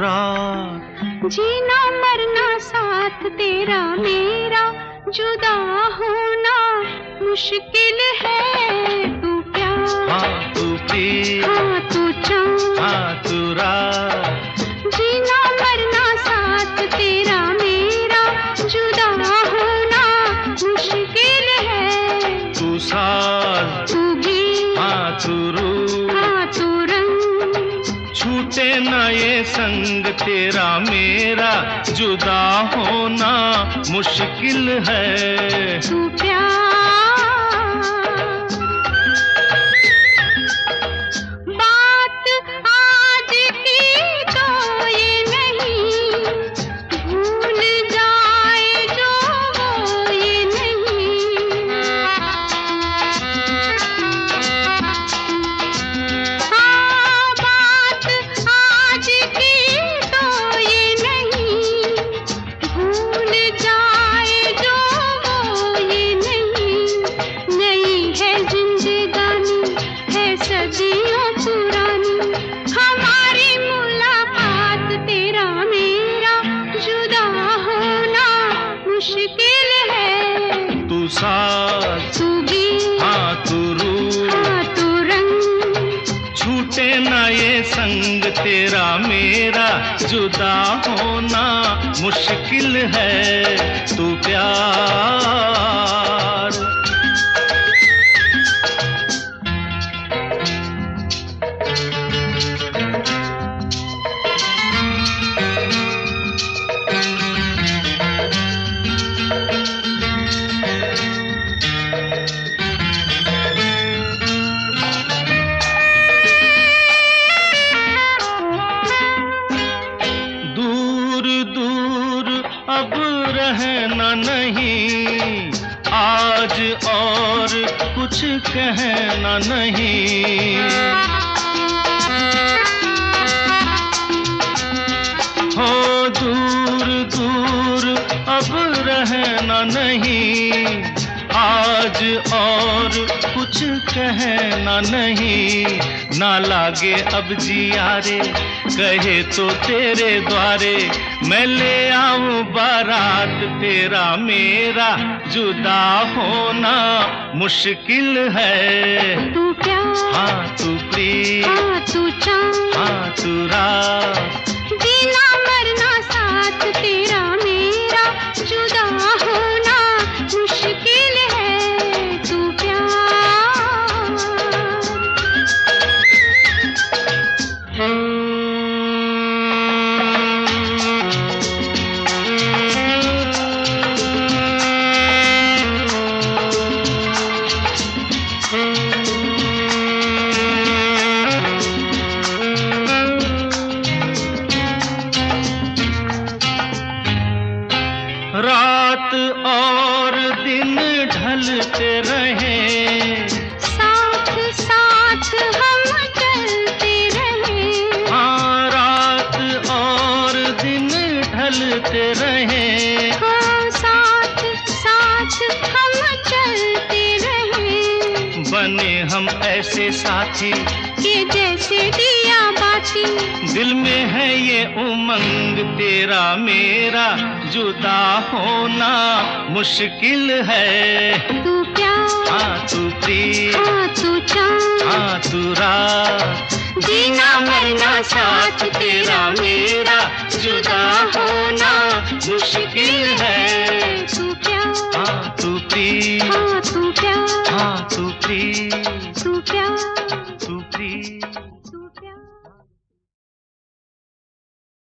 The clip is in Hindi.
रात। जीना मरना साथ तेरा मेरा, जुदा होना मुश्किल है। तू प्यार, हाँ तू प्रीत, हाँ तू चाँद, हाँ तू रात। जीना मरना साथ तेरा मेरा, जुदा होना मुश्किल है। तू साज, तू गीत, हाँ तू रूह, हाँ तू रंग, छूटे ना ये संग तेरा मेरा, जुदा होना मुश्किल है। तू प्यार। बात आज की तो ये नहीं, भूल जाए जो वो ये नहीं। हाँ, बात आज की तो ये नहीं, भूल जाए जो वो ये नहीं। नई है जिंदगानी, है सदियों पुरानी, हमारी मुलाकात तेरा मेरा, जुदा होना मुश्किल है। तू साज, तू गीत, हाँ तू रूह, हाँ तू रंग, छूटे ना ये संग तेरा मेरा, जुदा होना मुश्किल है। तू प्यार। दूर दूर अब रहना नहीं, आज और कुछ कहना नहीं। हो दूर दूर अब रहना नहीं, आज और कुछ कहना नहीं। ना लागे अब जिया रे, कहे तो तेरे द्वारे, मैं ले आऊं बारात तेरा मेरा, जुदा होना मुश्किल है। तू प्यार, हाँ तू प्रीत, हाँ तू चाँद, हाँ तू रात। जीना मरना साथ तेरा मेरा, जुदा होना मुश्किल है। तू प्यार। रात और दिन ढलते रहे, साथ साथ हम चलते रहे। हाँ रात और दिन ढलते रहे। हाँ, साथ साथ हम चलते रहे। बने हम ऐसे साथी कि जैसे दिया बाती, दिल में है ये उमंग तेरा मेरा, जुदा होना मुश्किल है। तू प्यार, हाँ तू प्रीत, हाँ तू चाँद, हाँ तू रात। जीना मरना साथ तेरा मेरा, जुदा हो